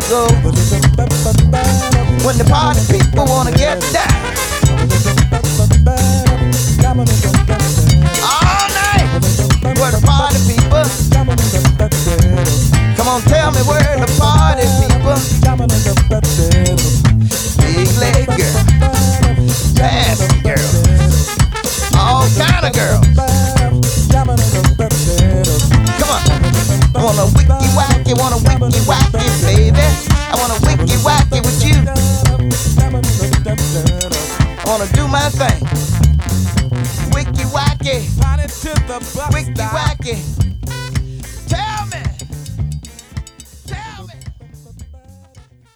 go. When the party people wanna get down all night, where the party people? Come on, tell me where the party people? Big leg girl, fast girl, all kind of girls. Come on, I wanna wicky wacky, baby. I wanna wicky wacky with you. I wanna do my thing. Wicky wacky, wicky wacky.